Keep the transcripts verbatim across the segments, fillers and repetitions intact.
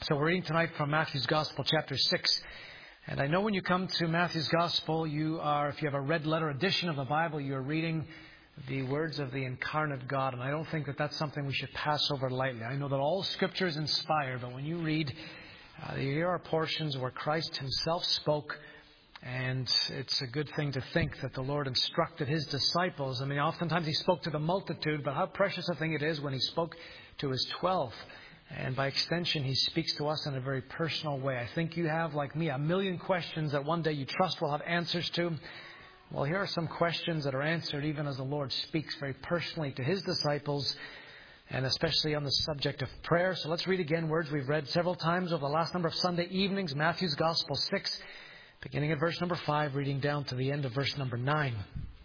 So we're reading tonight from Matthew's Gospel, chapter six. And I know when you come to Matthew's Gospel, you are, if you have a red letter edition of the Bible, you're reading the words of the incarnate God. And I don't think that that's something we should pass over lightly. I know that all Scripture is inspired, but when you read, uh, there are portions where Christ himself spoke. And it's a good thing to think that the Lord instructed his disciples. I mean, oftentimes he spoke to the multitude, but how precious a thing it is when he spoke to his twelve. And by extension, he speaks to us in a very personal way. I think you have, like me, a million questions that one day you trust will have answers to. Well, here are some questions that are answered even as the Lord speaks very personally to his disciples, and especially on the subject of prayer. So let's read again words we've read several times over the last number of Sunday evenings. Matthew's Gospel six, beginning at verse number five, reading down to the end of verse number nine.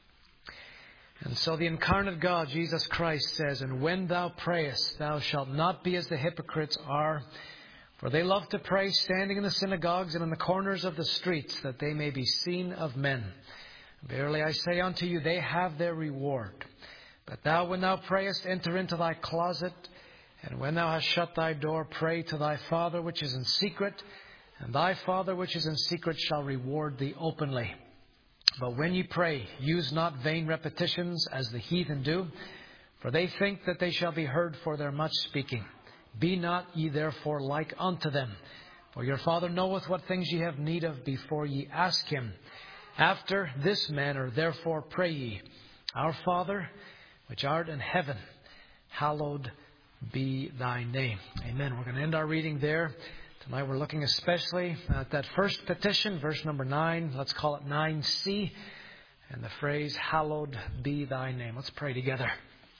And so the incarnate God, Jesus Christ, says, "And when thou prayest, thou shalt not be as the hypocrites are, for they love to pray standing in the synagogues and in the corners of the streets, that they may be seen of men. Verily I say unto you, they have their reward. But thou, when thou prayest, enter into thy closet, and when thou hast shut thy door, pray to thy Father which is in secret, and thy Father which is in secret shall reward thee openly. But when ye pray, use not vain repetitions as the heathen do, for they think that they shall be heard for their much speaking. Be not ye therefore like unto them, for your Father knoweth what things ye have need of before ye ask him. After this manner therefore pray ye, Our Father, which art in heaven, hallowed be thy name." Amen. We're going to end our reading there. Tonight we're looking especially at that first petition, verse number nine. Let's call it nine C. And the phrase, "Hallowed be thy name." Let's pray together.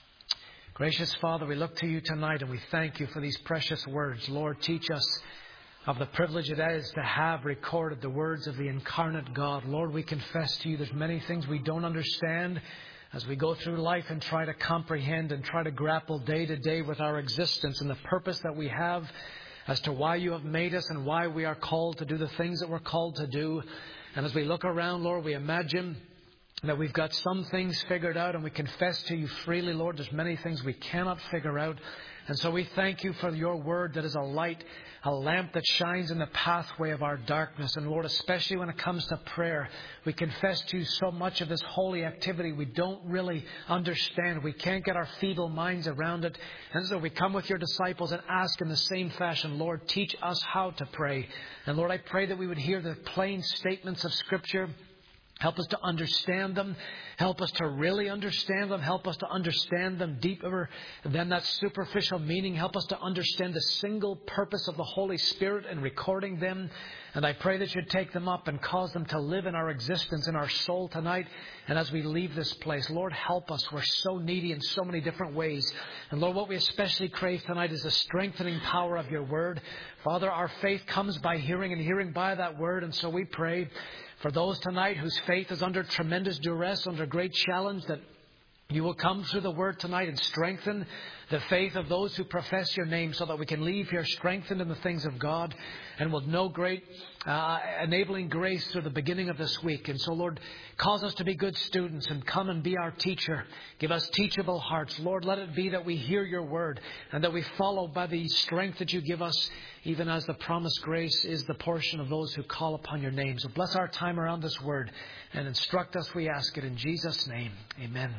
Gracious Father, we look to you tonight and we thank you for these precious words. Lord, teach us of the privilege it is to have recorded the words of the incarnate God. Lord, we confess to you there's many things we don't understand as we go through life and try to comprehend and try to grapple day to day with our existence and the purpose that we have as to why you have made us and why we are called to do the things that we're called to do. And as we look around, Lord, we imagine that we've got some things figured out, and we confess to you freely, Lord, there's many things we cannot figure out. And so we thank you for your word that is a light, a lamp that shines in the pathway of our darkness. And Lord, especially when it comes to prayer, we confess to you so much of this holy activity we don't really understand. We can't get our feeble minds around it. And so we come with your disciples and ask in the same fashion, Lord, teach us how to pray. And Lord, I pray that we would hear the plain statements of Scripture. Help us to understand them. Help us to really understand them. Help us to understand them deeper than that superficial meaning. Help us to understand the single purpose of the Holy Spirit in recording them. And I pray that you'd take them up and cause them to live in our existence, in our soul tonight. And as we leave this place, Lord, help us. We're so needy in so many different ways. And Lord, what we especially crave tonight is the strengthening power of your word. Father, our faith comes by hearing and hearing by that word. And so we pray for those tonight whose faith is under tremendous duress, under great challenge, that you will come through the word tonight and strengthen the faith of those who profess your name, so that we can leave here strengthened in the things of God and will know great uh, enabling grace through the beginning of this week. And so, Lord, cause us to be good students and come and be our teacher. Give us teachable hearts. Lord, let it be that we hear your word and that we follow by the strength that you give us, even as the promised grace is the portion of those who call upon your name. So bless our time around this word and instruct us, we ask it in Jesus' name. Amen.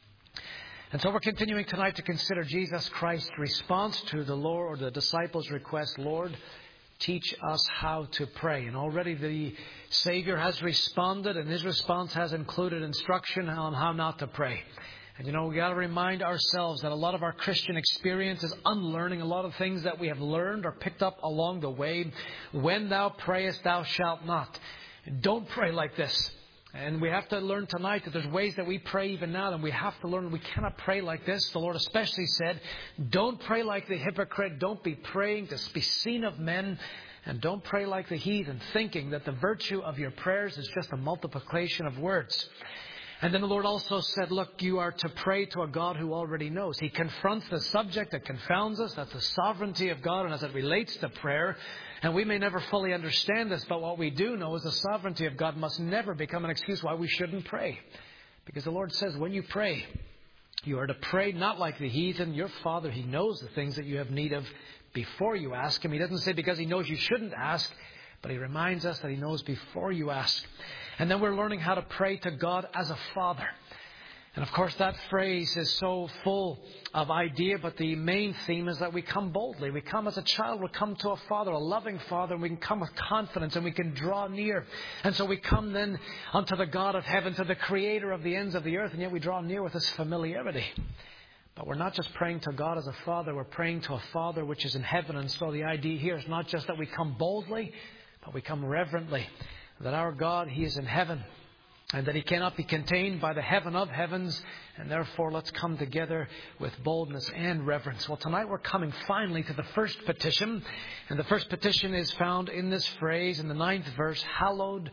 And so we're continuing tonight to consider Jesus Christ's response to the Lord, or the disciples' request, Lord, teach us how to pray. And already the Savior has responded, and his response has included instruction on how not to pray. And you know, we got to remind ourselves that a lot of our Christian experience is unlearning a lot of things that we have learned or picked up along the way. When thou prayest, thou shalt not. Don't pray like this. And we have to learn tonight that there's ways that we pray even now, and we have to learn we cannot pray like this. The Lord especially said, don't pray like the hypocrite. Don't be praying to be seen of men. And don't pray like the heathen, thinking that the virtue of your prayers is just a multiplication of words. And then the Lord also said, look, you are to pray to a God who already knows. He confronts the subject that confounds us. That's the sovereignty of God. And as it relates to prayer, and we may never fully understand this, but what we do know is the sovereignty of God must never become an excuse why we shouldn't pray. Because the Lord says, when you pray, you are to pray not like the heathen. Your Father, He knows the things that you have need of before you ask Him. He doesn't say because He knows you shouldn't ask, but He reminds us that He knows before you ask. And then we're learning how to pray to God as a Father. And of course that phrase is so full of idea, but the main theme is that we come boldly. We come as a child, we come to a Father, a loving Father, and we can come with confidence and we can draw near. And so we come then unto the God of heaven, to the Creator of the ends of the earth, and yet we draw near with this familiarity. But we're not just praying to God as a Father, we're praying to a Father which is in heaven. And so the idea here is not just that we come boldly, but we come reverently. That our God, He is in heaven, and that He cannot be contained by the heaven of heavens. And therefore, let's come together with boldness and reverence. Well, tonight we're coming finally to the first petition. And the first petition is found in this phrase in the ninth verse, hallowed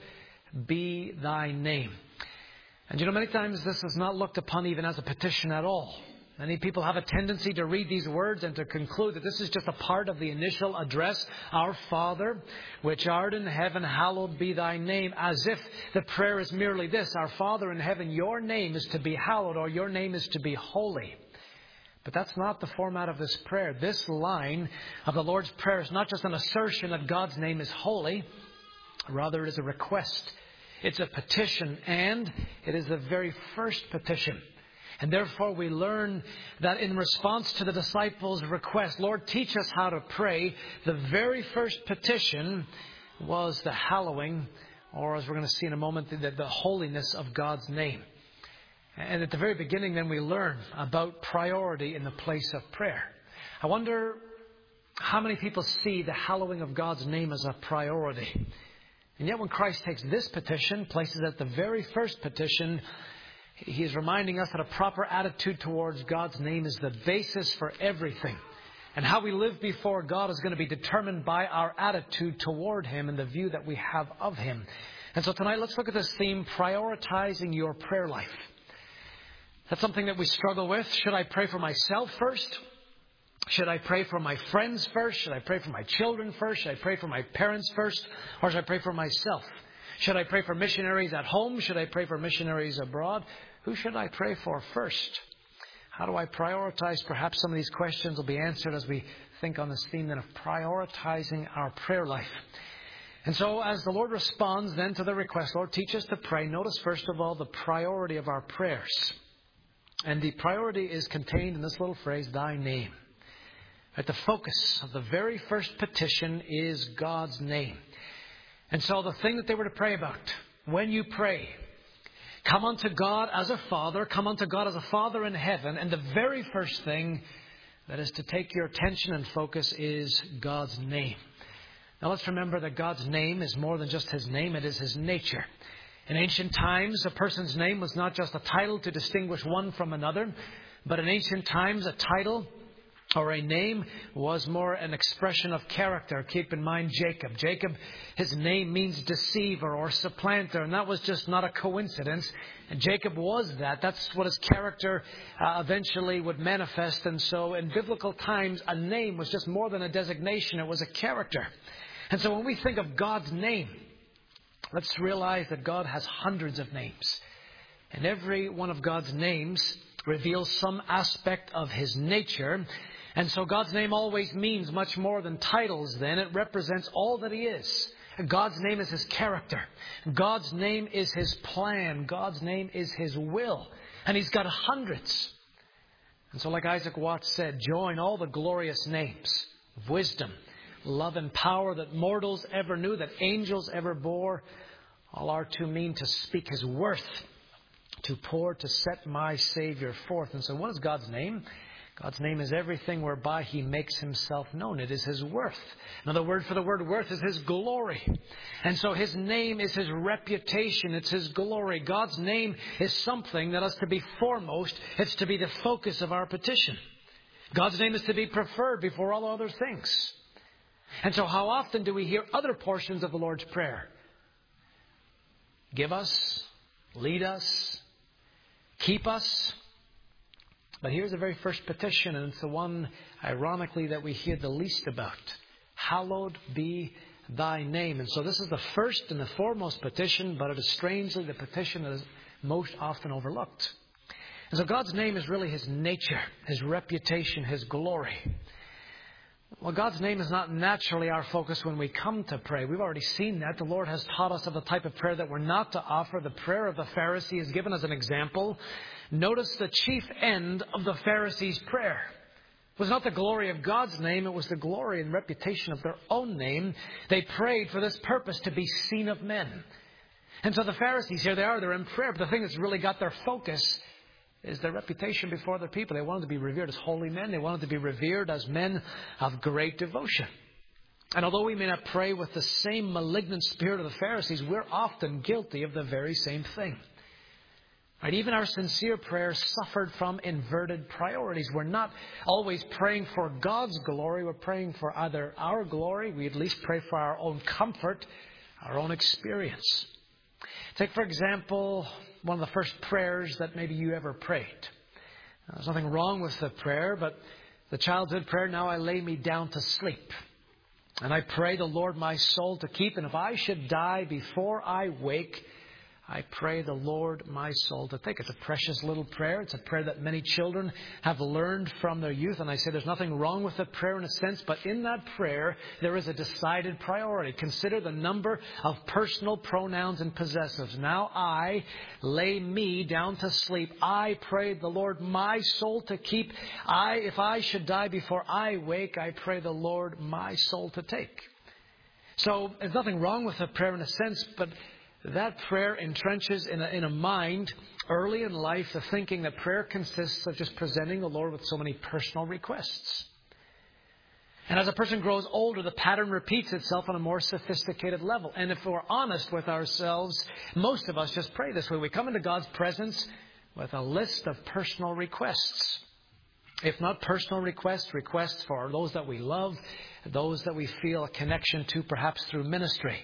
be thy name. And you know, many times this is not looked upon even as a petition at all. Many people have a tendency to read these words and to conclude that this is just a part of the initial address. Our Father, which art in heaven, hallowed be thy name. As if the prayer is merely this: Our Father in heaven, your name is to be hallowed, or your name is to be holy. But that's not the format of this prayer. This line of the Lord's Prayer is not just an assertion that God's name is holy. Rather, it is a request. It's a petition, and it is the very first petition. And therefore we learn that in response to the disciples' request, Lord, teach us how to pray, the very first petition was the hallowing, or as we're going to see in a moment, the, the holiness of God's name. And at the very beginning then we learn about priority in the place of prayer. I wonder how many people see the hallowing of God's name as a priority. And yet when Christ takes this petition, places it at the very first petition, He is reminding us that a proper attitude towards God's name is the basis for everything. And how we live before God is going to be determined by our attitude toward Him and the view that we have of Him. And so tonight, let's look at this theme, prioritizing your prayer life. That's something that we struggle with. Should I pray for myself first? Should I pray for my friends first? Should I pray for my children first? Should I pray for my parents first? Or should I pray for myself? Should I pray for missionaries at home? Should I pray for missionaries abroad? Who should I pray for first? How do I prioritize? Perhaps some of these questions will be answered as we think on this theme then of prioritizing our prayer life. And so as the Lord responds then to the request, Lord, teach us to pray. Notice first of all the priority of our prayers. And the priority is contained in this little phrase, thy name. At the focus of the very first petition is God's name. And so the thing that they were to pray about, when you pray, come unto God as a Father, come unto God as a Father in heaven, and the very first thing that is to take your attention and focus is God's name. Now let's remember that God's name is more than just His name, it is His nature. In ancient times, a person's name was not just a title to distinguish one from another, but in ancient times, a title or a name was more an expression of character. Keep in mind Jacob. Jacob, his name means deceiver or supplanter, and that was just not a coincidence. And Jacob was that. That's what his character uh, eventually would manifest. And so in biblical times, a name was just more than a designation. It was a character. And so when we think of God's name, let's realize that God has hundreds of names. And every one of God's names reveals some aspect of His nature. And so God's name always means much more than titles then. It represents all that He is. God's name is His character. God's name is His plan. God's name is His will. And He's got hundreds. And so like Isaac Watts said, join all the glorious names of wisdom, love and power that mortals ever knew, that angels ever bore. All are too mean to speak His worth, too poor to set my Savior forth. And so what is God's name? God's name is everything whereby He makes Himself known. It is His worth. Another word for the word worth is His glory. And so His name is His reputation. It's His glory. God's name is something that is to be foremost. It's to be the focus of our petition. God's name is to be preferred before all other things. And so how often do we hear other portions of the Lord's Prayer? Give us, lead us, keep us. But here's the very first petition, and it's the one, ironically, that we hear the least about. Hallowed be thy name. And so this is the first and the foremost petition, but it is strangely the petition that is most often overlooked. And so God's name is really His nature, His reputation, His glory. Well, God's name is not naturally our focus when we come to pray. We've already seen that. The Lord has taught us of the type of prayer that we're not to offer. The prayer of the Pharisee is given as an example. Notice the chief end of the Pharisees' prayer was not the glory of God's name. It was the glory and reputation of their own name. They prayed for this purpose, to be seen of men. And so the Pharisees, here they are, they're in prayer. But the thing that's really got their focus is their reputation before other people. They wanted to be revered as holy men. They wanted to be revered as men of great devotion. And although we may not pray with the same malignant spirit of the Pharisees, we're often guilty of the very same thing. Right? Even our sincere prayers suffered from inverted priorities. We're not always praying for God's glory. We're praying for either our glory. We at least pray for our own comfort, our own experience. Take, for example, one of the first prayers that maybe you ever prayed. Now, there's nothing wrong with the prayer, but the childhood prayer, now I lay me down to sleep. And I pray the Lord my soul to keep. And if I should die before I wake, I pray the Lord my soul to take. It's a precious little prayer. It's a prayer that many children have learned from their youth. And I say there's nothing wrong with the prayer in a sense, but in that prayer, there is a decided priority. Consider the number of personal pronouns and possessives. Now I lay me down to sleep. I pray the Lord my soul to keep. I, if I should die before I wake, I pray the Lord my soul to take. So there's nothing wrong with the prayer in a sense, but that prayer entrenches in a, in a mind early in life the thinking that prayer consists of just presenting the Lord with so many personal requests. And as a person grows older, the pattern repeats itself on a more sophisticated level. And if we're honest with ourselves, most of us just pray this way. We come into God's presence with a list of personal requests. If not personal requests, requests for those that we love, those that we feel a connection to perhaps through ministry.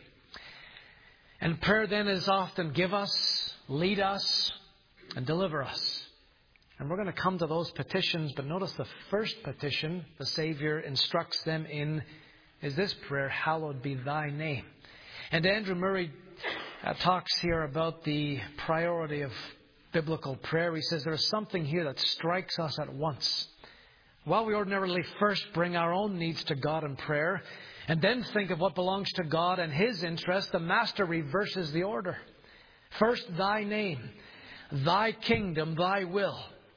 And prayer then is often give us, lead us, and deliver us. And we're going to come to those petitions, but notice the first petition the Savior instructs them in is this prayer, hallowed be thy name. And Andrew Murray uh, talks here about the priority of biblical prayer. He says there is something here that strikes us at once. While we ordinarily first bring our own needs to God in prayer, and then think of what belongs to God and His interest, the Master reverses the order. First, thy name, thy kingdom, thy will.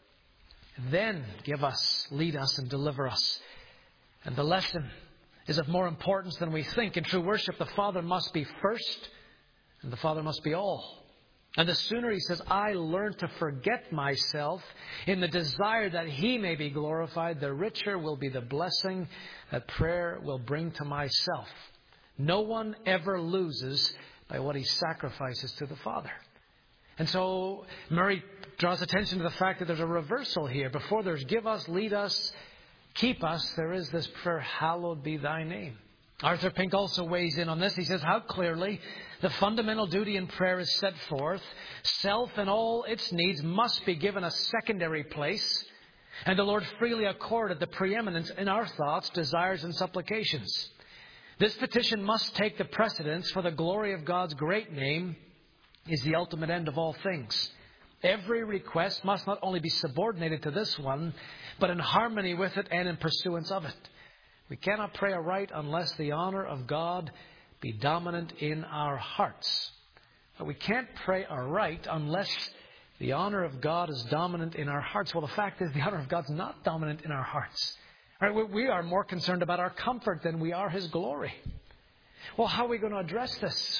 Then give us, lead us, and deliver us. And the lesson is of more importance than we think. In true worship, the Father must be first, and the Father must be all. And the sooner, he says, I learn to forget myself in the desire that He may be glorified, the richer will be the blessing that prayer will bring to myself. No one ever loses by what he sacrifices to the Father. And so Murray draws attention to the fact that there's a reversal here. Before there's give us, lead us, keep us, there is this prayer, hallowed be thy name. Arthur Pink also weighs in on this. He says how clearly the fundamental duty in prayer is set forth. Self and all its needs must be given a secondary place. And the Lord freely accorded the preeminence in our thoughts, desires, and supplications. This petition must take the precedence, for the glory of God's great name is the ultimate end of all things. Every request must not only be subordinated to this one, but in harmony with it and in pursuance of it. We cannot pray aright unless the honor of God be dominant in our hearts. But we can't pray aright unless the honor of God is dominant in our hearts. Well, the fact is the honor of God's not dominant in our hearts. All right, we are more concerned about our comfort than we are His glory. Well, how are we going to address this?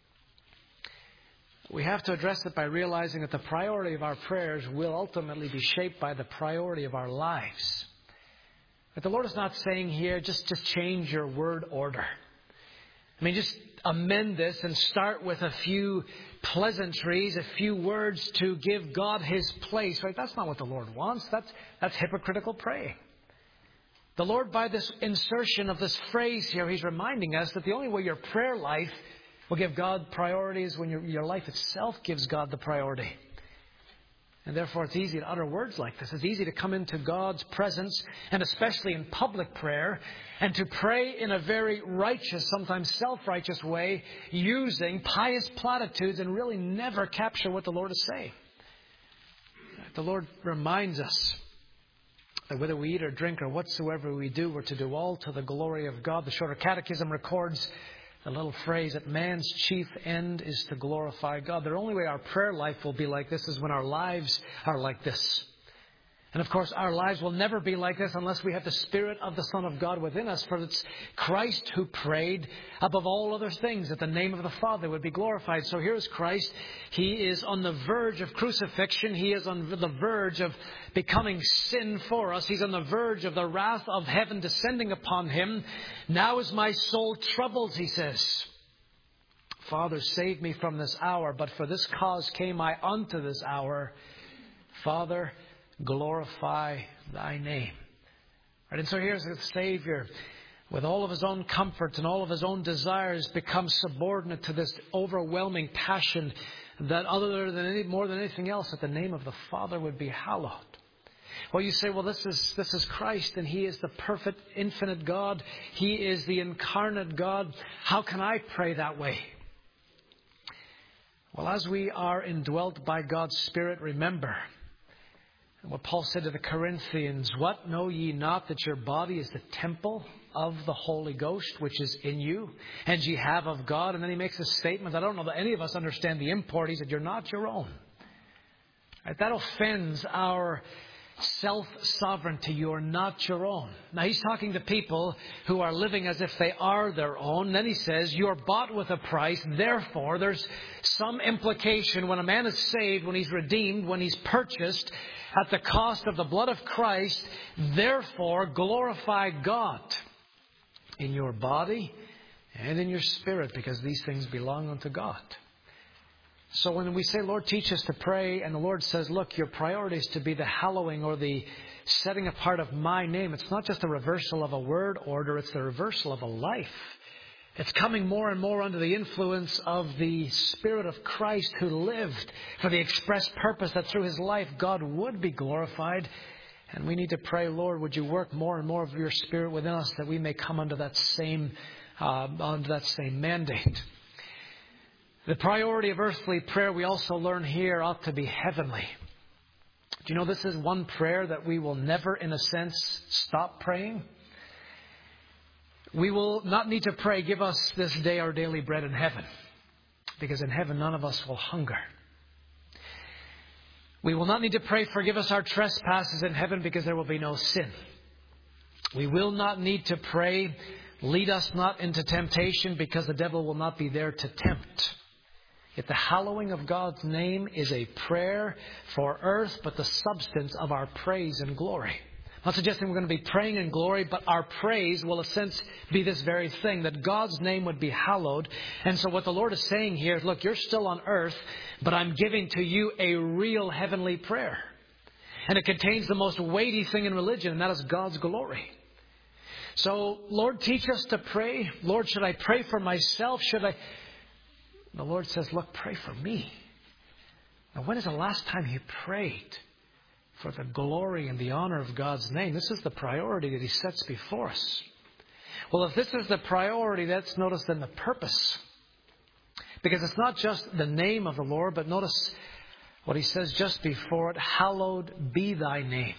We have to address it by realizing that the priority of our prayers will ultimately be shaped by the priority of our lives. But the Lord is not saying here, just, just change your word order. I mean, just amend this and start with a few pleasantries, a few words to give God His place. Right? That's not what the Lord wants. That's, that's hypocritical praying. The Lord, by this insertion of this phrase here, He's reminding us that the only way your prayer life will give God priority is when your, your life itself gives God the priority. And therefore, it's easy to utter words like this. It's easy to come into God's presence, and especially in public prayer, and to pray in a very righteous, sometimes self-righteous way, using pious platitudes and really never capture what the Lord is saying. The Lord reminds us, that whether we eat or drink or whatsoever we do, we're to do all to the glory of God. The Shorter Catechism records the little phrase that man's chief end is to glorify God. The only way our prayer life will be like this is when our lives are like this. And of course, our lives will never be like this unless we have the Spirit of the Son of God within us. For it's Christ who prayed above all other things that the name of the Father would be glorified. So here's Christ. He is on the verge of crucifixion. He is on the verge of becoming sin for us. He's on the verge of the wrath of heaven descending upon him. Now is my soul troubled, he says. Father, save me from this hour. But for this cause came I unto this hour. Father, glorify thy name. Right, and so here's the Savior with all of his own comforts and all of his own desires becomes subordinate to this overwhelming passion that other than any, more than anything else, that the name of the Father would be hallowed. Well, you say, well, this is this is Christ, and he is the perfect, infinite God. He is the incarnate God. How can I pray that way? Well, as we are indwelt by God's Spirit, remember what Paul said to the Corinthians, what know ye not that your body is the temple of the Holy Ghost, which is in you, and ye have of God? And then he makes a statement. I don't know that any of us understand the import. He said, you're not your own. Right? That offends our self-sovereignty. You're not your own. Now he's talking to people who are living as if they are their own. Then he says, you're bought with a price. Therefore, there's some implication when a man is saved, when he's redeemed, when he's purchased at the cost of the blood of Christ. Therefore, glorify God in your body and in your spirit, because these things belong unto God. So when we say, Lord, teach us to pray, and the Lord says, look, your priority is to be the hallowing or the setting apart of my name. It's not just a reversal of a word order. It's the reversal of a life. It's coming more and more under the influence of the Spirit of Christ, who lived for the express purpose that through his life God would be glorified. And we need to pray, Lord, would you work more and more of your Spirit within us that we may come under that same, uh, under that same mandate. The priority of earthly prayer, we also learn here, ought to be heavenly. Do you know this is one prayer that we will never, in a sense, stop praying? We will not need to pray, give us this day our daily bread in heaven, because in heaven none of us will hunger. We will not need to pray, forgive us our trespasses in heaven, because there will be no sin. We will not need to pray, lead us not into temptation, because the devil will not be there to tempt. Yet the hallowing of God's name is a prayer for earth, but the substance of our praise and glory. I'm not suggesting we're going to be praying in glory, but our praise will, in a sense, be this very thing, that God's name would be hallowed. And so what the Lord is saying here is, look, you're still on earth, but I'm giving to you a real heavenly prayer. And it contains the most weighty thing in religion, and that is God's glory. So, Lord, teach us to pray. Lord, should I pray for myself? Should I... The Lord says, look, pray for me. Now, when is the last time you prayed for the glory and the honor of God's name? This is the priority that he sets before us. Well, if this is the priority, let's notice then the purpose. Because it's not just the name of the Lord, but notice what he says just before it, hallowed be thy name.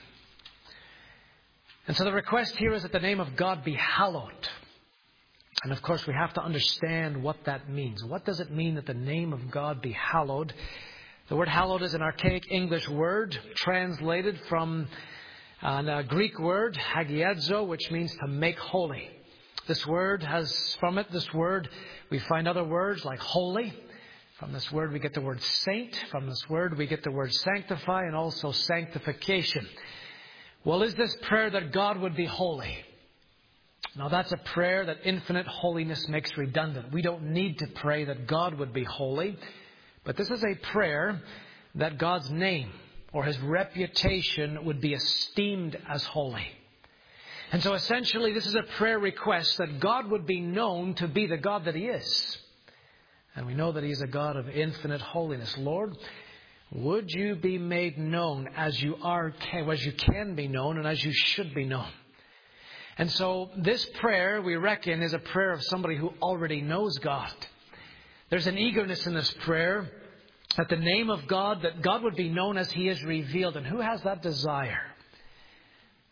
And so the request here is that the name of God be hallowed. And of course, we have to understand what that means. What does it mean that the name of God be hallowed? The word hallowed is an archaic English word translated from a Greek word, hagiadzo, which means to make holy. This word has, from it, this word, we find other words like holy. From this word, we get the word saint. From this word, we get the word sanctify and also sanctification. Well, is this prayer that God would be holy? Now, that's a prayer that infinite holiness makes redundant. We don't need to pray that God would be holy. But this is a prayer that God's name or his reputation would be esteemed as holy. And so essentially, this is a prayer request that God would be known to be the God that he is. And we know that he is a God of infinite holiness. Lord, would you be made known as you are, as you can be known and as you should be known? And so this prayer, we reckon, is a prayer of somebody who already knows God. There's an eagerness in this prayer that the name of God, that God would be known as he is revealed. And who has that desire?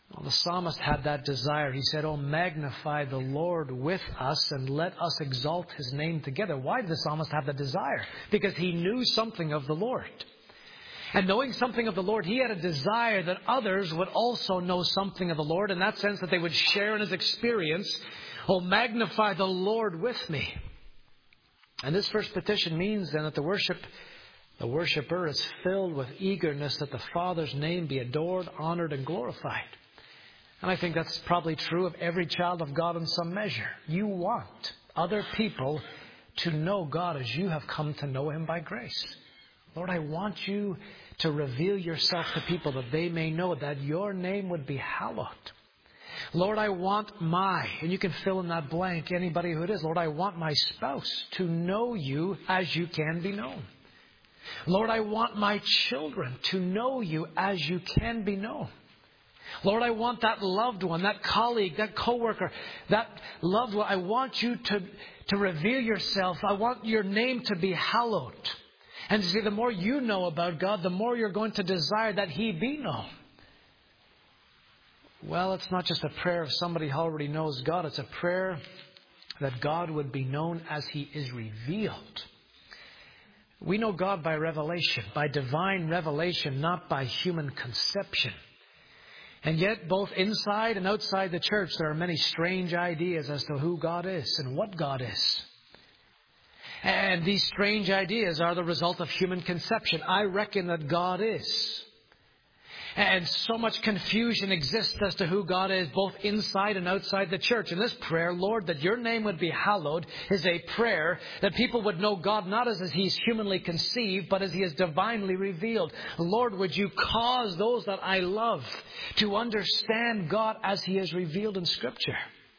Well, the psalmist had that desire. He said, "Oh, magnify the Lord with us and let us exalt His name together." Why did the psalmist have the desire? Because he knew something of the Lord. And knowing something of the Lord, he had a desire that others would also know something of the Lord, in that sense that they would share in His experience. "Oh, magnify the Lord with me." And this first petition means then that the worship, the worshiper is filled with eagerness that the Father's name be adored, honored, and glorified. And I think that's probably true of every child of God in some measure. You want other people to know God as you have come to know Him by grace. Lord, I want you to reveal yourself to people that they may know that your name would be hallowed. Lord, I want my, and you can fill in that blank, anybody who it is. Lord, I want my spouse to know you as you can be known. Lord, I want my children to know you as you can be known. Lord, I want that loved one, that colleague, that coworker, that loved one. I want you to, to reveal yourself. I want your name to be hallowed. And see, the more you know about God, the more you're going to desire that He be known. Well, it's not just a prayer of somebody who already knows God. It's a prayer that God would be known as He is revealed. We know God by revelation, by divine revelation, not by human conception. And yet, both inside and outside the church, there are many strange ideas as to who God is and what God is. And these strange ideas are the result of human conception. I reckon that God is. And so much confusion exists as to who God is, both inside and outside the church. And this prayer, "Lord, that your name would be hallowed," is a prayer that people would know God not as He's humanly conceived, but as He is divinely revealed. Lord, would you cause those that I love to understand God as He is revealed in Scripture?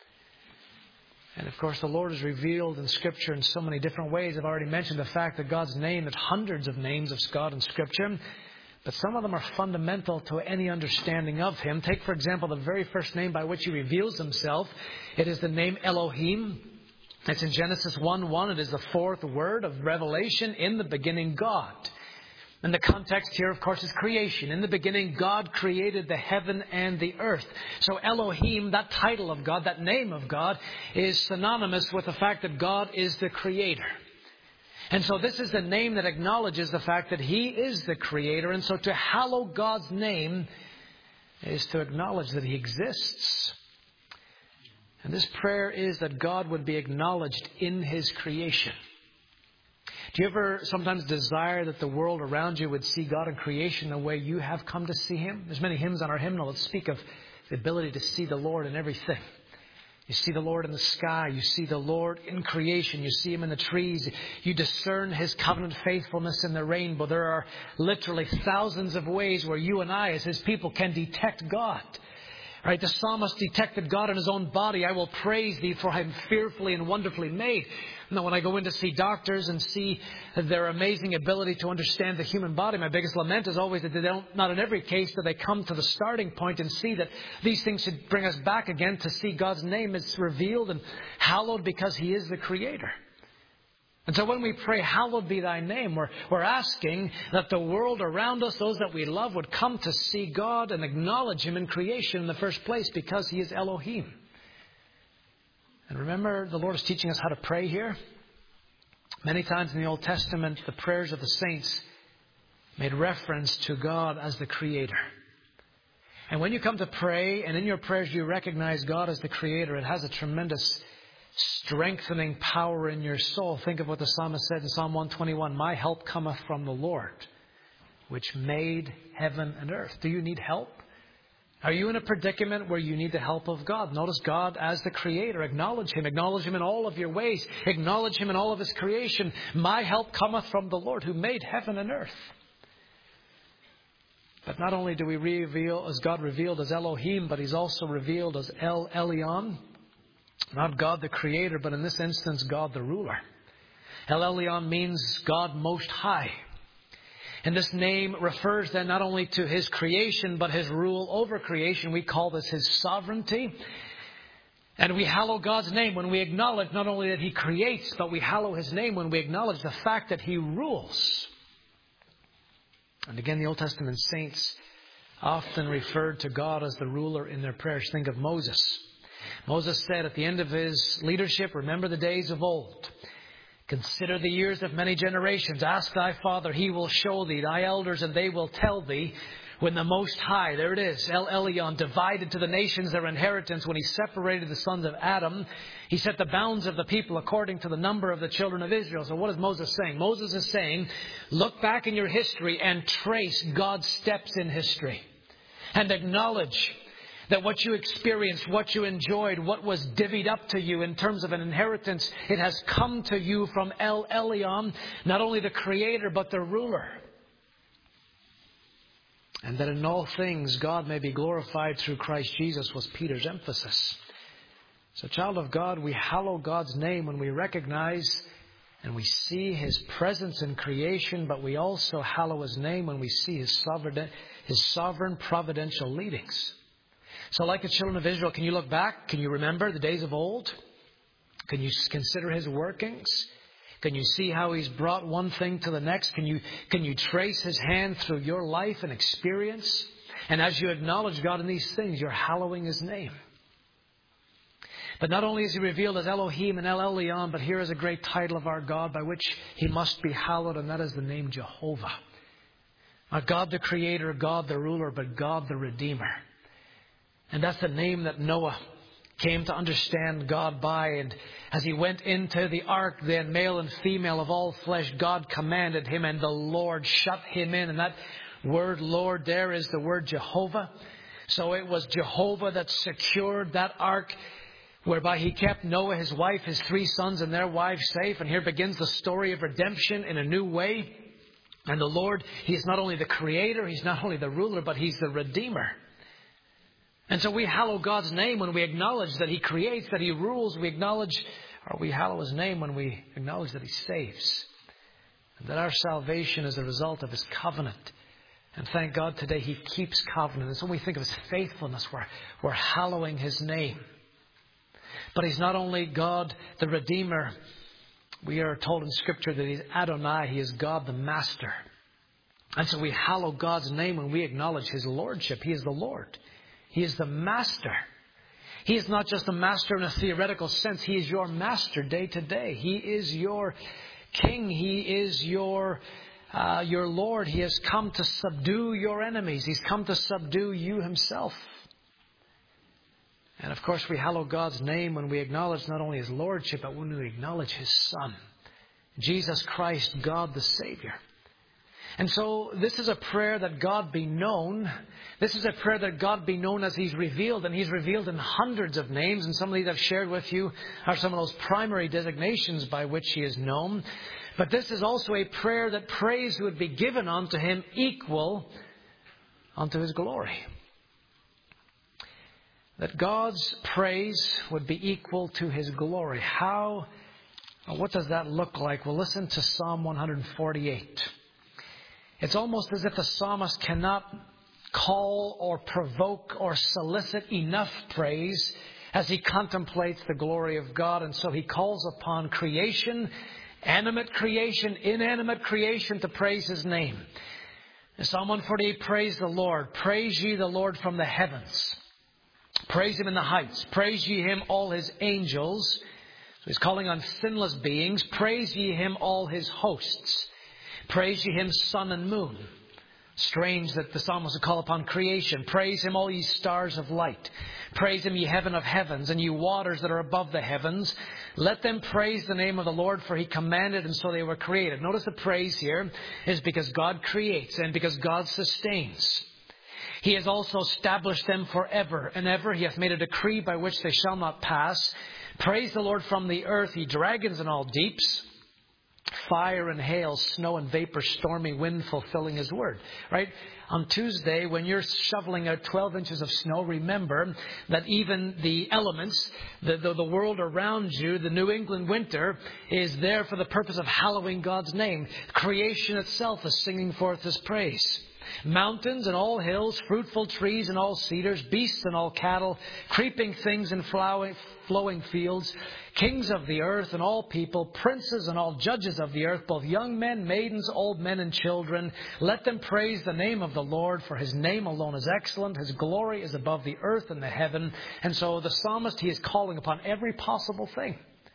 And of course, the Lord is revealed in Scripture in so many different ways. I've already mentioned the fact that God's name, that hundreds of names of God in Scripture. But some of them are fundamental to any understanding of Him. Take, for example, the very first name by which He reveals Himself. It is the name Elohim. It's in Genesis one one. It is the fourth word of Revelation. In the beginning, God. And the context here, of course, is creation. In the beginning, God created the heaven and the earth. So Elohim, that title of God, that name of God, is synonymous with the fact that God is the Creator. And so this is the name that acknowledges the fact that He is the Creator. And so to hallow God's name is to acknowledge that He exists. And this prayer is that God would be acknowledged in His creation. Do you ever sometimes desire that the world around you would see God in creation the way you have come to see Him? There's many hymns on our hymnal that speak of the ability to see the Lord in everything. You see the Lord in the sky. You see the Lord in creation. You see Him in the trees. You discern His covenant faithfulness in the rainbow. There are literally thousands of ways where you and I, as His people, can detect God. Right? The psalmist detected God in his own body. "I will praise Thee, for I am fearfully and wonderfully made." Now, when I go in to see doctors and see their amazing ability to understand the human body, my biggest lament is always that they don't, not in every case do they come to the starting point and see that these things should bring us back again to see God's name is revealed and hallowed because He is the Creator. And so when we pray, "Hallowed be Thy name," we're, we're asking that the world around us, those that we love, would come to see God and acknowledge Him in creation in the first place because He is Elohim. And remember, the Lord is teaching us how to pray here. Many times in the Old Testament, the prayers of the saints made reference to God as the Creator. And when you come to pray, and in your prayers you recognize God as the Creator, it has a tremendous strengthening power in your soul. Think of what the psalmist said in Psalm one twenty-one. "My help cometh from the Lord, which made heaven and earth." Do you need help? Are you in a predicament where you need the help of God? Notice God as the Creator. Acknowledge Him. Acknowledge Him in all of your ways. Acknowledge Him in all of His creation. "My help cometh from the Lord, who made heaven and earth." But not only do we reveal as God revealed as Elohim, but He's also revealed as El Elyon. Not God the Creator, but in this instance, God the ruler. El Elyon means God Most High. And this name refers then not only to His creation, but His rule over creation. We call this His sovereignty. And we hallow God's name when we acknowledge not only that He creates, but we hallow His name when we acknowledge the fact that He rules. And again, the Old Testament saints often referred to God as the ruler in their prayers. Think of Moses. Moses said at the end of his leadership, remember the days of old. Consider the years of many generations. Ask thy father, he will show thee, thy elders, and they will tell thee. When the Most High, there it is, El Elyon, divided to the nations their inheritance, when he separated the sons of Adam, he set the bounds of the people according to the number of the children of Israel. So what is Moses saying? Moses is saying, look back in your history and trace God's steps in history. And acknowledge that what you experienced, what you enjoyed, what was divvied up to you in terms of an inheritance, it has come to you from El Elyon, not only the Creator, but the ruler. And that in all things God may be glorified through Christ Jesus was Peter's emphasis. So, child of God, we hallow God's name when we recognize and we see His presence in creation, but we also hallow His name when we see His sovereign, His sovereign providential leadings. So like the children of Israel, can you look back? Can you remember the days of old? Can you consider His workings? Can you see how He's brought one thing to the next? Can you, can you trace His hand through your life and experience? And as you acknowledge God in these things, you're hallowing His name. But not only is He revealed as Elohim and El Elyon, but here is a great title of our God by which He must be hallowed, and that is the name Jehovah. Not God the Creator, God the ruler, but God the Redeemer. And that's the name that Noah came to understand God by. And as he went into the ark, then male and female of all flesh, God commanded him, and the Lord shut him in. And that word Lord there is the word Jehovah. So it was Jehovah that secured that ark, whereby He kept Noah, his wife, his three sons and their wives safe. And here begins the story of redemption in a new way. And the Lord, He is not only the Creator, He's not only the ruler, but He's the Redeemer. And so we hallow God's name when we acknowledge that He creates, that He rules. We acknowledge, or we hallow His name when we acknowledge that He saves. And that our salvation is a result of His covenant. And thank God today He keeps covenant. And so when we think of His faithfulness, we're, we're hallowing His name. But He's not only God, the Redeemer. We are told in Scripture that He's Adonai. He is God the Master. And so we hallow God's name when we acknowledge His Lordship. He is the Lord. He is the Master. He is not just a master in a theoretical sense. He is your master day to day. He is your King. He is your, uh, your Lord. He has come to subdue your enemies. He's come to subdue you Himself. And of course we hallow God's name when we acknowledge not only His Lordship, but when we acknowledge His Son, Jesus Christ, God the Savior. And so this is a prayer that God be known. This is a prayer that God be known as He's revealed. And He's revealed in hundreds of names. And some of these I've shared with you are some of those primary designations by which He is known. But this is also a prayer that praise would be given unto Him equal unto His glory. That God's praise would be equal to His glory. How, what does that look like? Well, listen to Psalm one forty-eight. It's almost as if the psalmist cannot call or provoke or solicit enough praise as he contemplates the glory of God. And so he calls upon creation, animate creation, inanimate creation, to praise His name. In Psalm one forty-eight, praise the Lord. Praise ye the Lord from the heavens. Praise Him in the heights. Praise ye Him, all His angels. So He's calling on sinless beings. Praise ye Him, all His hosts. Praise ye Him, sun and moon. Strange that the psalmist would call upon creation. Praise Him, all ye stars of light. Praise Him, ye heaven of heavens, and ye waters that are above the heavens. Let them praise the name of the Lord, for He commanded, and so they were created. Notice the praise here is because God creates and because God sustains. He has also established them forever and ever. He hath made a decree by which they shall not pass. Praise the Lord from the earth, ye dragons and all deeps. Fire and hail, snow and vapor, stormy wind, fulfilling His word. Right? On Tuesday, when you're shoveling out twelve inches of snow, remember that even the elements, the, the, the world around you, the New England winter, is there for the purpose of hallowing God's name. Creation itself is singing forth His praise. Mountains and all hills, fruitful trees and all cedars, beasts and all cattle, creeping things and flowing, flowing fields, kings of the earth and all people, princes and all judges of the earth, both young men, maidens, old men and children. Let them praise the name of the Lord, for His name alone is excellent. His glory is above the earth and the heaven. And so the psalmist, he is calling upon every possible thing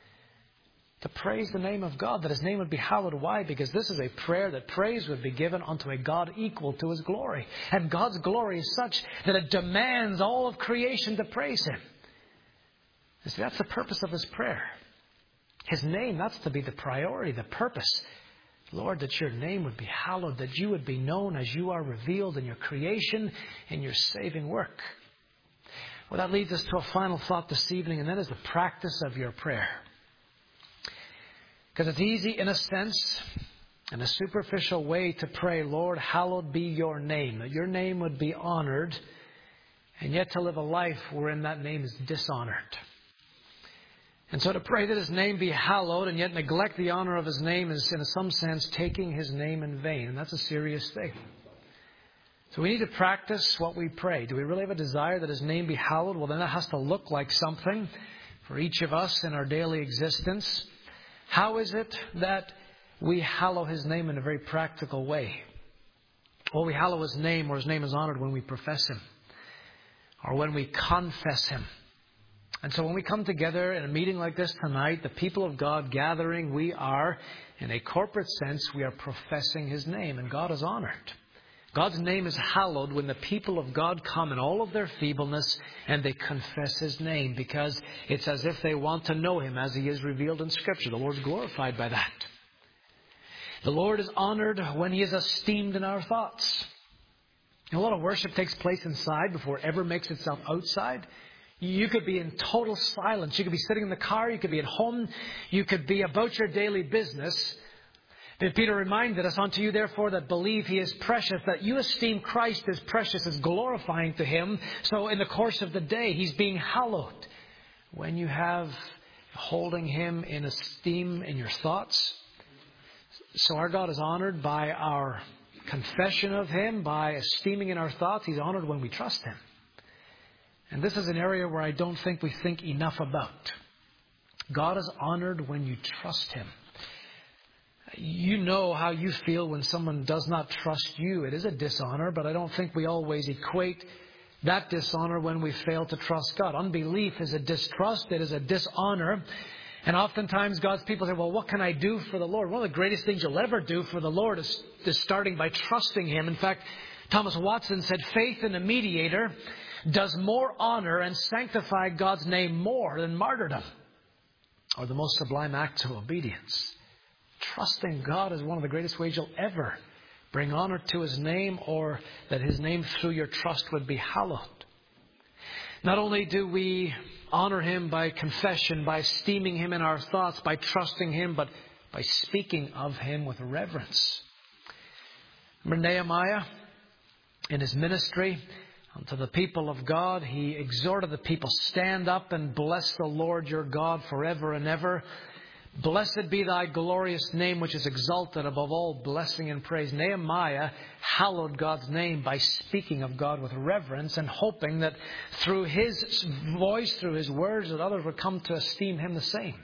to praise the name of God, that His name would be hallowed. Why? Because this is a prayer that praise would be given unto a God equal to His glory. And God's glory is such that it demands all of creation to praise Him. You see, that's the purpose of His prayer. His name, that's to be the priority, the purpose. Lord, that Your name would be hallowed, that You would be known as You are revealed in Your creation, in Your saving work. Well, that leads us to a final thought this evening, and that is the practice of your prayer. Because it's easy in a sense, in a superficial way, to pray, Lord, hallowed be Your name, that Your name would be honored, and yet to live a life wherein that name is dishonored. And so to pray that His name be hallowed and yet neglect the honor of His name is, in some sense, taking His name in vain. And that's a serious thing. So we need to practice what we pray. Do we really have a desire that His name be hallowed? Well, then that has to look like something for each of us in our daily existence. How is it that we hallow His name in a very practical way? Well, we hallow His name, or His name is honored when we profess Him, or when we confess Him. And so when we come together in a meeting like this tonight, the people of God gathering, we are, in a corporate sense, we are professing His name, and God is honored. God's name is hallowed when the people of God come in all of their feebleness and they confess His name, because it's as if they want to know Him as He is revealed in Scripture. The Lord is glorified by that. The Lord is honored when He is esteemed in our thoughts. A lot of worship takes place inside before it ever makes itself outside. You could be in total silence. You could be sitting in the car. You could be at home. You could be about your daily business. Peter reminded us, unto you therefore that believe He is precious, that you esteem Christ as precious, as glorifying to Him. So in the course of the day, He's being hallowed. When you have holding Him in esteem in your thoughts. So our God is honored by our confession of Him, by esteeming in our thoughts. He's honored when we trust Him. And this is an area where I don't think we think enough about. God is honored when you trust Him. You know how you feel when someone does not trust you. It is a dishonor, but I don't think we always equate that dishonor when we fail to trust God. Unbelief is a distrust. It is a dishonor. And oftentimes God's people say, well, what can I do for the Lord? One of the greatest things you'll ever do for the Lord is, is starting by trusting Him. In fact, Thomas Watson said, faith in a mediator does more honor and sanctify God's name more than martyrdom, or the most sublime act of obedience. Trusting God is one of the greatest ways you'll ever bring honor to His name, or that His name through your trust would be hallowed. Not only do we honor Him by confession, by esteeming Him in our thoughts, by trusting Him, but by speaking of Him with reverence. Remember Nehemiah in his ministry unto the people of God, he exhorted the people, stand up and bless the Lord your God forever and ever. Blessed be Thy glorious name, which is exalted above all blessing and praise. Nehemiah hallowed God's name by speaking of God with reverence and hoping that through his voice, through his words, that others would come to esteem him the same.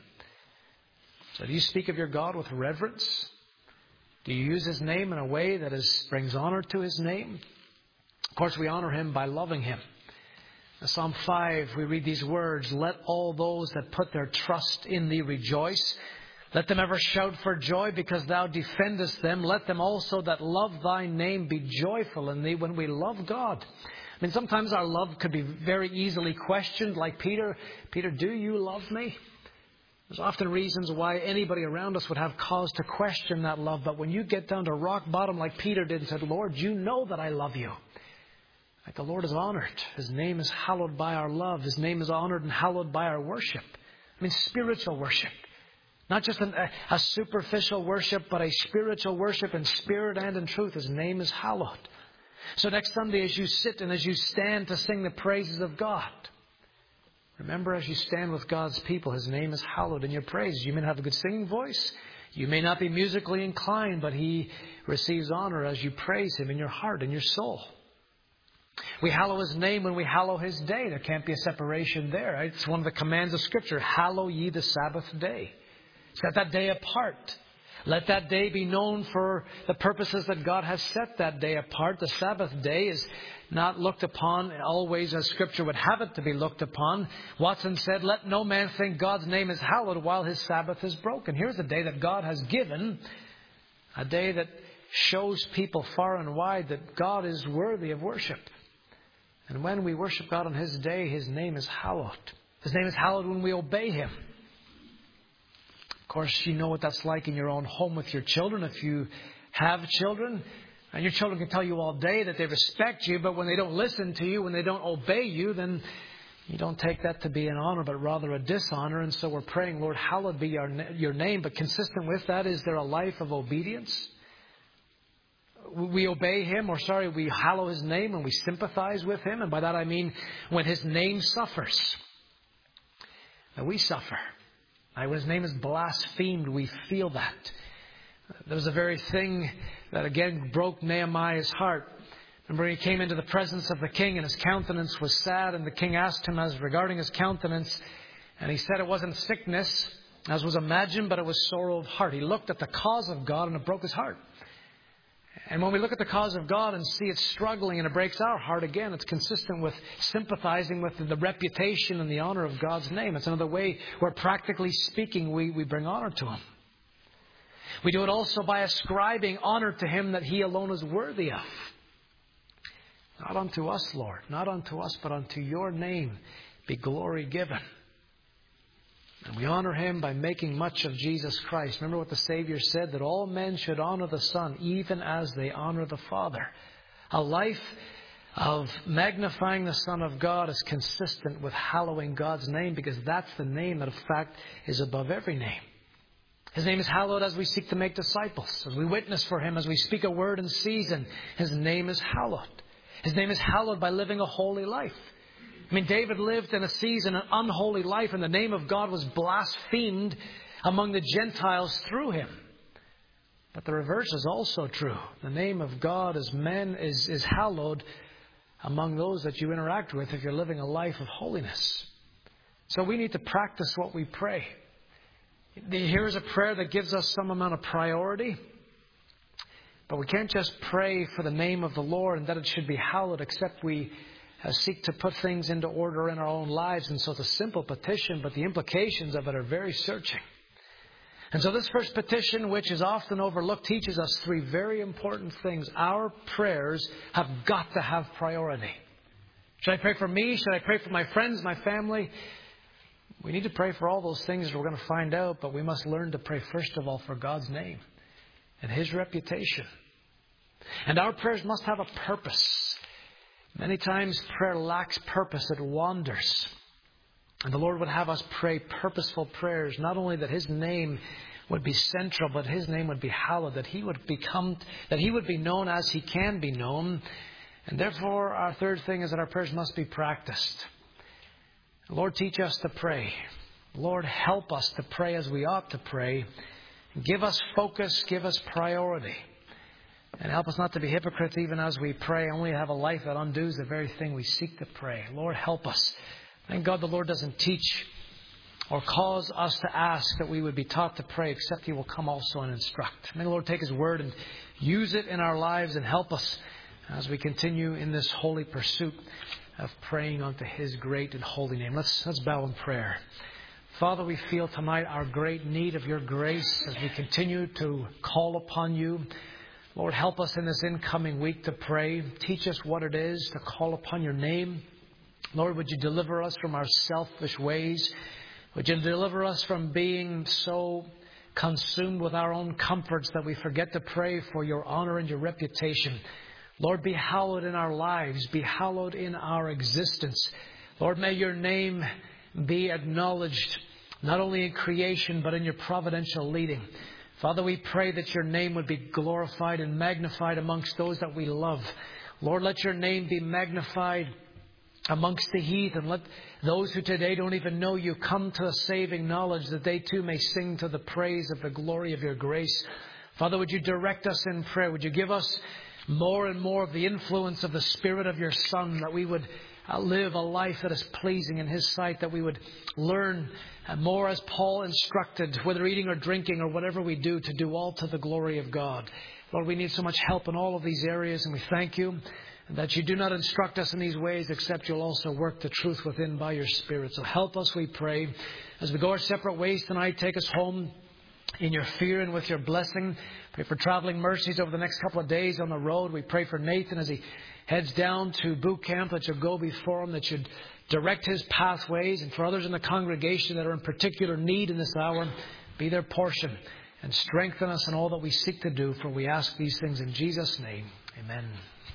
So do you speak of your God with reverence? Do you use His name in a way that is, brings honor to His name? Of course, we honor Him by loving Him. In Psalm five, we read these words, let all those that put their trust in Thee rejoice. Let them ever shout for joy because Thou defendest them. Let them also that love Thy name be joyful in Thee. When we love God, I mean, sometimes our love could be very easily questioned, like Peter. Peter, do you love me? There's often reasons why anybody around us would have cause to question that love. But when you get down to rock bottom like Peter did and said, Lord, you know that I love you. Like the Lord is honored. His name is hallowed by our love. His name is honored and hallowed by our worship. I mean, spiritual worship. Not just an, a, a superficial worship, but a spiritual worship in spirit and in truth. His name is hallowed. So next Sunday, as you sit and as you stand to sing the praises of God, Remember, as you stand with God's people, His name is hallowed in your praises. You may not have a good singing voice. You may not be musically inclined, but He receives honor as you praise Him in your heart and your soul. We hallow His name when we hallow His day. There can't be a separation there. Right? It's one of the commands of Scripture. Hallow ye the Sabbath day. Set that day apart. Let that day be known for the purposes that God has set that day apart. The Sabbath day is not looked upon always as Scripture would have it to be looked upon. Watson said, let no man think God's name is hallowed while his Sabbath is broken. Here's a day that God has given, a day that shows people far and wide that God is worthy of worship. And when we worship God on His day, His name is hallowed. His name is hallowed when we obey Him. Of course, you know what that's like in your own home with your children. If you have children, and your children can tell you all day that they respect you, but when they don't listen to you, when they don't obey you, then you don't take that to be an honor, but rather a dishonor. And so we're praying, Lord, hallowed be your, your name. But consistent with that, is there a life of obedience? We obey Him, or sorry, we hallow His name and we sympathize with Him. And by that I mean when His name suffers, that we suffer. When His name is blasphemed, we feel that. There was a very thing that again broke Nehemiah's heart. Remember, he came into the presence of the king and his countenance was sad. And the king asked him as regarding his countenance. And he said it wasn't sickness, as was imagined, but it was sorrow of heart. He looked at the cause of God and it broke his heart. And when we look at the cause of God and see it struggling and it breaks our heart, again, it's consistent with sympathizing with the reputation and the honor of God's name. It's another way where, practically speaking, we, we bring honor to Him. We do it also by ascribing honor to Him that He alone is worthy of. Not unto us, Lord, not unto us, but unto your name be glory given. And we honor Him by making much of Jesus Christ. Remember what the Savior said, that all men should honor the Son, even as they honor the Father. A life of magnifying the Son of God is consistent with hallowing God's name, because that's the name that, in fact, is above every name. His name is hallowed as we seek to make disciples, as we witness for Him, as we speak a word in season. His name is hallowed. His name is hallowed by living a holy life. I mean, David lived in a season, an unholy life, and the name of God was blasphemed among the Gentiles through him. But the reverse is also true. The name of God as men is, is hallowed among those that you interact with if you're living a life of holiness. So we need to practice what we pray. Here's a prayer that gives us some amount of priority. But we can't just pray for the name of the Lord and that it should be hallowed, except we Uh, seek to put things into order in our own lives. And so it's a simple petition, but the implications of it are very searching. And so this first petition, which is often overlooked, teaches us three very important things. Our prayers have got to have priority. Should I pray for me? Should I pray for my friends, my family? We need to pray for all those things we're going to find out, but we must learn to pray first of all for God's name and His reputation. And our prayers must have a purpose. Many times prayer lacks purpose. It wanders. And the Lord would have us pray purposeful prayers, not only that His name would be central, but His name would be hallowed, that He would become, that He would be known as He can be known. And therefore, our third thing is that our prayers must be practiced. Lord, teach us to pray. Lord, help us to pray as we ought to pray. Give us focus, give us priority. And help us not to be hypocrites even as we pray, only have a life that undoes the very thing we seek to pray. Lord, help us. Thank God the Lord doesn't teach or cause us to ask that we would be taught to pray, except He will come also and instruct. May the Lord take His word and use it in our lives and help us as we continue in this holy pursuit of praying unto His great and holy name. Let's, let's bow in prayer. Father, we feel tonight our great need of your grace as we continue to call upon you. Lord, help us in this incoming week to pray. Teach us what it is to call upon your name. Lord, would you deliver us from our selfish ways? Would you deliver us from being so consumed with our own comforts that we forget to pray for your honor and your reputation? Lord, be hallowed in our lives. Be hallowed in our existence. Lord, may your name be acknowledged not only in creation but in your providential leading. Father, we pray that your name would be glorified and magnified amongst those that we love. Lord, let your name be magnified amongst the heathen. Let those who today don't even know you come to a saving knowledge, that they too may sing to the praise of the glory of your grace. Father, would you direct us in prayer? Would you give us more and more of the influence of the Spirit of your Son, that we would uh, live a life that is pleasing in His sight, that we would learn uh, more as Paul instructed, whether eating or drinking or whatever we do, to do all to the glory of God. Lord, we need so much help in all of these areas, and we thank you that you do not instruct us in these ways, except you'll also work the truth within by your Spirit. So help us, we pray. As we go our separate ways tonight, take us home in your fear and with your blessing. Pray for traveling mercies over the next couple of days on the road. We pray for Nathan as he heads down to boot camp, that you'll go before him, that you'd direct his pathways. And for others in the congregation that are in particular need in this hour, be their portion. And strengthen us in all that we seek to do, for we ask these things in Jesus' name. Amen.